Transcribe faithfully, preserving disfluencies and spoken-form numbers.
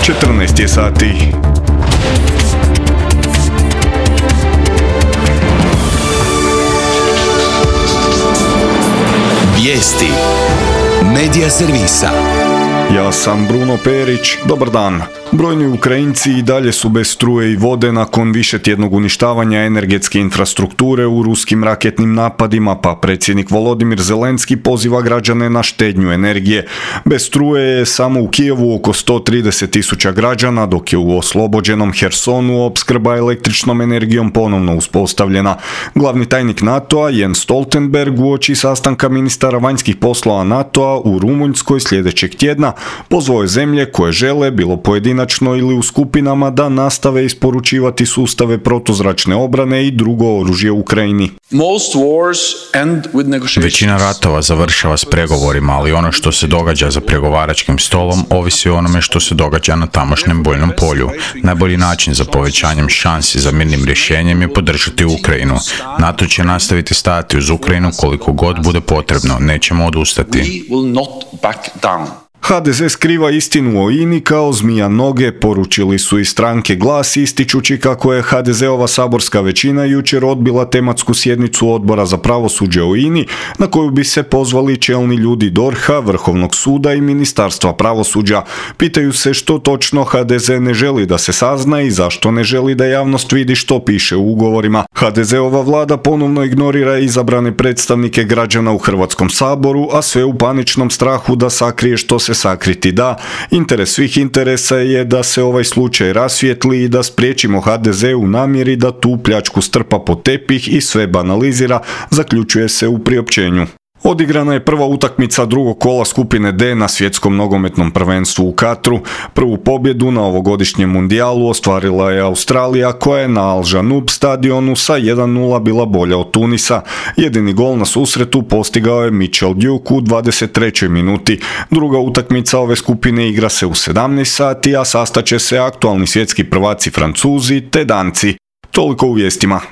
četrnaest je sati. Vijesti Medija servisa. Ja sam Bruno Perić, dobar dan. Brojni Ukrajinci i dalje su bez struje i vode nakon višetjednog uništavanja energetske infrastrukture u ruskim raketnim napadima, pa predsjednik Volodimir Zelenski poziva građane na štednju energije. Bez struje je samo u Kijevu oko sto trideset tisuća građana, dok je u oslobođenom Hersonu opskrba električnom energijom ponovno uspostavljena. Glavni tajnik NATO-a Jens Stoltenberg uoči sastanka ministara vanjskih poslova NATO-a u Rumunjskoj sljedećeg tjedna pozvao je zemlje koje žele, bilo pojedinačno ili u skupinama, da nastave isporučivati sustave protuzračne obrane i drugo oružje u Ukrajini. Većina ratova završava s pregovorima, ali ono što se događa za pregovaračkim stolom ovisi o onome što se događa na tamošnjem bojnom polju. Najbolji način za povećanjem šansi za mirnim rješenjem je podržati Ukrajinu. NATO će nastaviti stajati uz Ukrajinu koliko god bude potrebno, nećemo odustati. ha de ze skriva istinu o I N I kao zmija noge, poručili su i stranke Glas, ističući kako je ha de zeova saborska većina jučer odbila tematsku sjednicu Odbora za pravosuđe o I N I, na koju bi se pozvali čelni ljudi D O R H-a, Vrhovnog suda i Ministarstva pravosuđa. Pitaju se što točno ha de ze ne želi da se sazna i zašto ne želi da javnost vidi što piše u ugovorima. ha de zeova vlada ponovno ignorira izabrane predstavnike građana u Hrvatskom saboru, a sve u paničnom strahu da sakrije što se sakriti da. Interes svih interesa je da se ovaj slučaj rasvijetli i da spriječimo ha de ze u namjeri da tu pljačku strpa pod tepih i sve banalizira, zaključuje se u priopćenju. Odigrana je prva utakmica drugog kola skupine D na svjetskom nogometnom prvenstvu u Katru. Prvu pobjedu na ovogodišnjem mundijalu ostvarila je Australija, koja je na Al Janoub stadionu sa jedan nula bila bolja od Tunisa. Jedini gol na susretu postigao je Mitchell Duke u dvadeset trećoj minuti. Druga utakmica ove skupine igra se u sedamnaest sati, a sastaće se aktualni svjetski prvaci Francuzi te Danci. Toliko u vijestima.